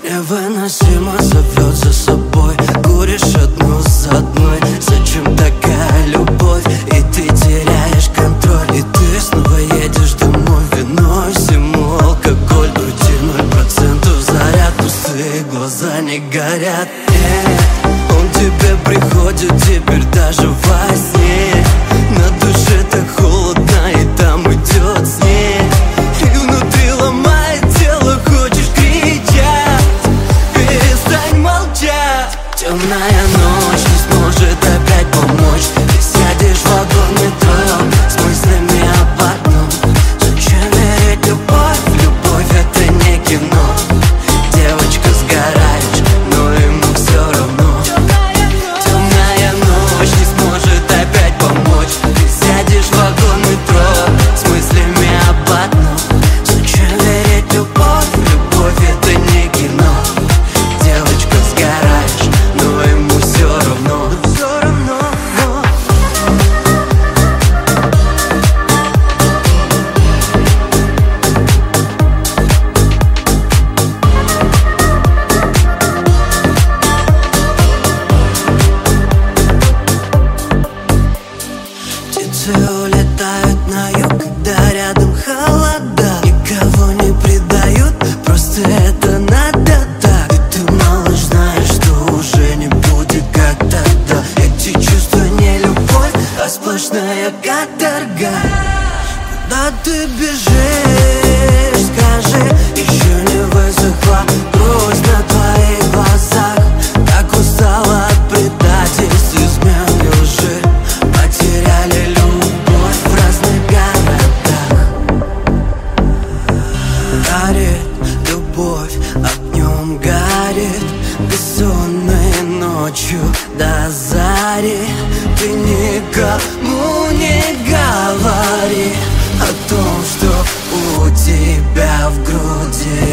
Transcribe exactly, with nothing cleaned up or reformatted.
Невыносимо зовет за собой. Куришь одну за одной. Зачем такая любовь? И ты теряешь контроль. И ты снова едешь домой. Виной всему алкоголь. В груди ноль процентов заряд. Пустые глаза не горят. Нет, он тебе приходит теперь даже во сне. На душе так холодно, и там идет снег. И внутри ломает тело, хочешь кричать. Перестань молчать. Темная ночь не сможет опять помочь. Ты сядешь в вагон метро с мыслями об одном. Зачем верить любовь? Любовь это не кино. Девочка, сгораешь, но ему все равно. Темная ночь не сможет опять помочь. Ты сядешь в вагон метро с мыслями об одном. Зачем верить любовь? Любовь это не кино. Девочка, сгораешь, но ему все равно. Все равно, но... Птицы улетают на юг, когда рядом холода. Никого не предают, просто это надо так. И ты, малыш, знаешь, что уже не будет как тогда. Эти чувства не любовь, а сплошная каторга. Куда ты бежишь, скажи, еще не высохла грусть на твоих глазах. Так устала от предательств, измен и лжи. Потеряли любовь в разных городах. Горит любовь, огнем горит. Бессонной ночью до зари. Ты никому не говори о том, что у тебя в груди.